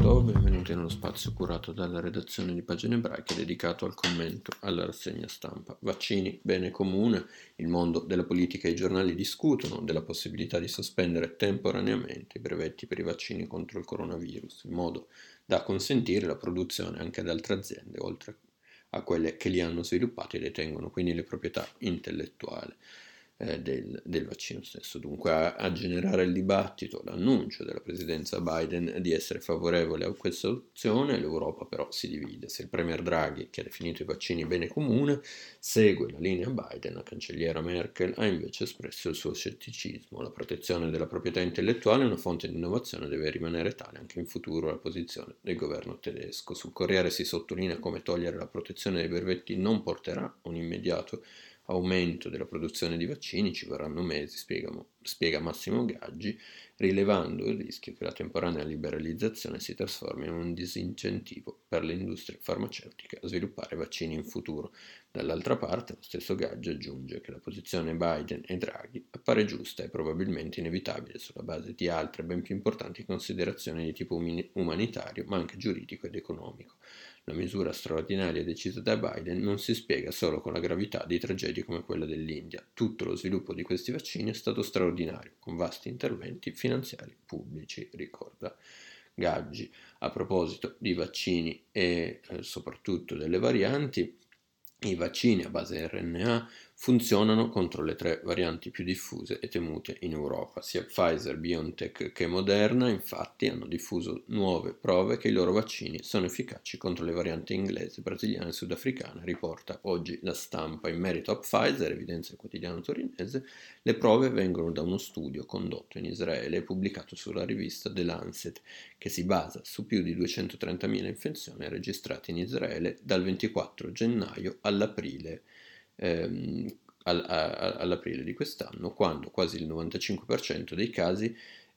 tutto, benvenuti nello spazio curato dalla redazione di Pagine Ebraiche dedicato al commento alla rassegna stampa. Vaccini, bene comune, il mondo della politica e i giornali discutono della possibilità di sospendere temporaneamente i brevetti per i vaccini contro il coronavirus, in modo da consentire la produzione anche ad altre aziende, oltre a quelle che li hanno sviluppati e detengono quindi le proprietà intellettuali del vaccino stesso. Dunque a generare il dibattito l'annuncio della presidenza Biden di essere favorevole a questa opzione. L'Europa però si divide. Se il premier Draghi, che ha definito i vaccini bene comune, segue la linea Biden, la cancelliera Merkel ha invece espresso il suo scetticismo. La protezione della proprietà intellettuale è una fonte di innovazione, deve rimanere tale anche in futuro la posizione del governo tedesco. Sul Corriere si sottolinea come togliere la protezione dei brevetti non porterà a un immediato aumento della produzione di vaccini, ci vorranno mesi, spiega Massimo Gaggi, rilevando il rischio che la temporanea liberalizzazione si trasformi in un disincentivo per le industrie farmaceutiche a sviluppare vaccini in futuro. Dall'altra parte, lo stesso Gaggi aggiunge che la posizione Biden e Draghi appare giusta e probabilmente inevitabile sulla base di altre ben più importanti considerazioni di tipo umanitario, ma anche giuridico ed economico. La misura straordinaria decisa da Biden non si spiega solo con la gravità di tragedie come quella dell'India. Tutto lo sviluppo di questi vaccini è stato straordinario, con vasti interventi finanziari pubblici, ricorda Gaggi. A proposito di vaccini e soprattutto delle varianti, i vaccini a base RNA funzionano contro le 3 varianti più diffuse e temute in Europa. Sia Pfizer, BioNTech che Moderna, infatti, hanno diffuso nuove prove che i loro vaccini sono efficaci contro le varianti inglese, brasiliana e sudafricana, riporta oggi La Stampa. In merito a Pfizer, evidenzia il quotidiano torinese, le prove vengono da uno studio condotto in Israele e pubblicato sulla rivista The Lancet, che si basa su più di 230.000 infezioni registrate in Israele dal 24 gennaio all'aprile all'aprile di quest'anno, quando quasi il 95% dei casi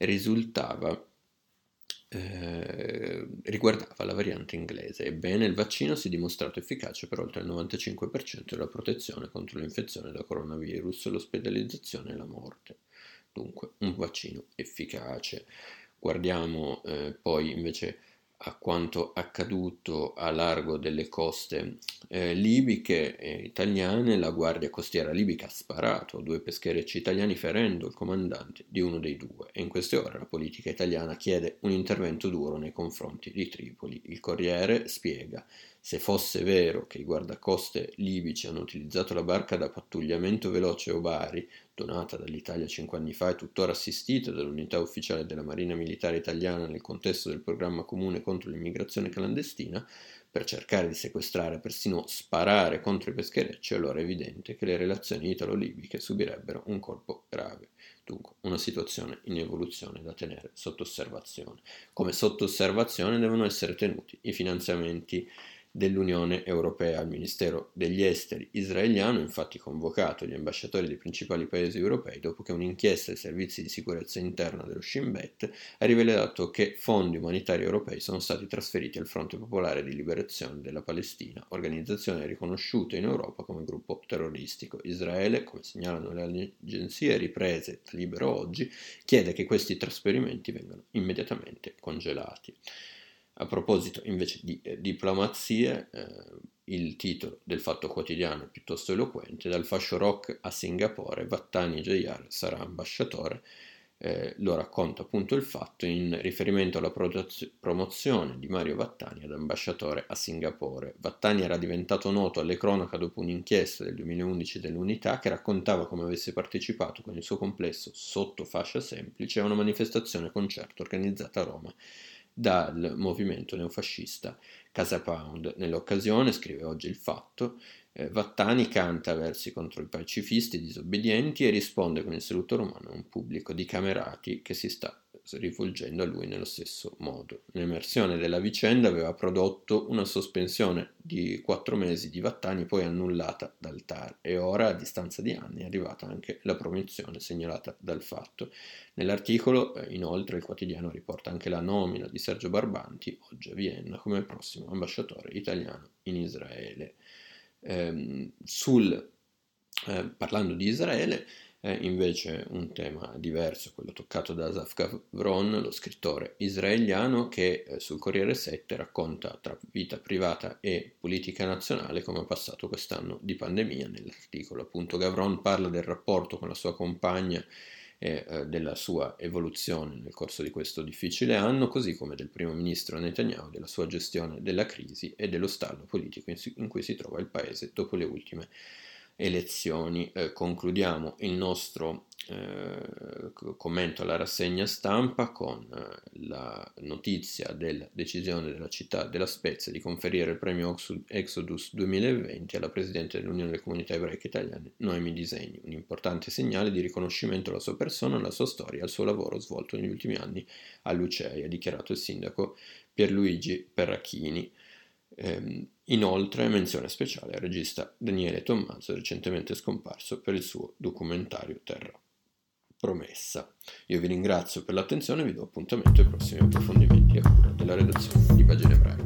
riguardava la variante inglese. Ebbene, il vaccino si è dimostrato efficace per oltre il 95% della protezione contro l'infezione da coronavirus, l'ospedalizzazione e la morte. Dunque, un vaccino efficace. Guardiamo poi invece a quanto accaduto a largo delle coste libiche e italiane. La guardia costiera libica ha sparato a 2 pescherecci italiani ferendo il comandante di uno dei 2 e in queste ore la politica italiana chiede un intervento duro nei confronti di Tripoli. Il Corriere spiega: se fosse vero che i guardacoste libici hanno utilizzato la barca da pattugliamento veloce Obari, donata dall'Italia 5 anni fa e tuttora assistita dall'unità ufficiale della Marina Militare Italiana nel contesto del programma comune contro l'immigrazione clandestina, per cercare di sequestrare e persino sparare contro i pescherecci, allora è evidente che le relazioni italo-libiche subirebbero un colpo grave. Dunque, una situazione in evoluzione da tenere sotto osservazione. Come sotto osservazione devono essere tenuti i finanziamenti dell'Unione Europea. Il Ministero degli Esteri israeliano ha infatti convocato gli ambasciatori dei principali paesi europei dopo che un'inchiesta dei servizi di sicurezza interna dello Shin Bet ha rivelato che fondi umanitari europei sono stati trasferiti al Fronte Popolare di Liberazione della Palestina, organizzazione riconosciuta in Europa come gruppo terroristico. Israele, come segnalano le agenzie riprese da Libero oggi, chiede che questi trasferimenti vengano immediatamente congelati. A proposito invece di diplomazie, il titolo del Fatto Quotidiano è piuttosto eloquente: dal fascio rock a Singapore, Vattani JR sarà ambasciatore. Lo racconta appunto il Fatto in riferimento alla promozione di Mario Vattani ad ambasciatore a Singapore. Vattani era diventato noto alle cronache dopo un'inchiesta del 2011 dell'Unità che raccontava come avesse partecipato con il suo complesso sotto fascia semplice a una manifestazione concerto organizzata a Roma dal movimento neofascista Casa Pound. Nell'occasione, scrive oggi il Fatto, Vattani canta versi contro i pacifisti disobbedienti e risponde con il saluto romano a un pubblico di camerati che si sta rivolgendo a lui nello stesso modo. L'emersione della vicenda aveva prodotto una sospensione di 4 mesi di Vattani, poi annullata dal TAR, e ora, a distanza di anni, è arrivata anche la promozione segnalata dal Fatto. Nell'articolo, inoltre, il quotidiano riporta anche la nomina di Sergio Barbanti, oggi a Vienna, come prossimo ambasciatore italiano in Israele. Parlando di Israele, è invece un tema diverso, quello toccato da Asaf Gavron, lo scrittore israeliano che sul Corriere 7 racconta tra vita privata e politica nazionale come è passato quest'anno di pandemia. Nell'articolo appunto Gavron parla del rapporto con la sua compagna e della sua evoluzione nel corso di questo difficile anno, così come del primo ministro Netanyahu, della sua gestione della crisi e dello stallo politico in cui si trova il paese dopo le ultime elezioni. Concludiamo il nostro commento alla rassegna stampa con la notizia della decisione della città della Spezia di conferire il premio Exodus 2020 alla Presidente dell'Unione delle Comunità Ebraiche Italiane, Noemi Di Segni, un importante segnale di riconoscimento alla sua persona, alla sua storia e al suo lavoro svolto negli ultimi anni a Lucei, ha dichiarato il sindaco Pierluigi Perrachini. Inoltre menzione speciale al regista Daniele Tommaso, recentemente scomparso per il suo documentario Terra Promessa. Io vi ringrazio per l'attenzione e vi do appuntamento ai prossimi approfondimenti a cura della redazione di Pagine Ebraiche.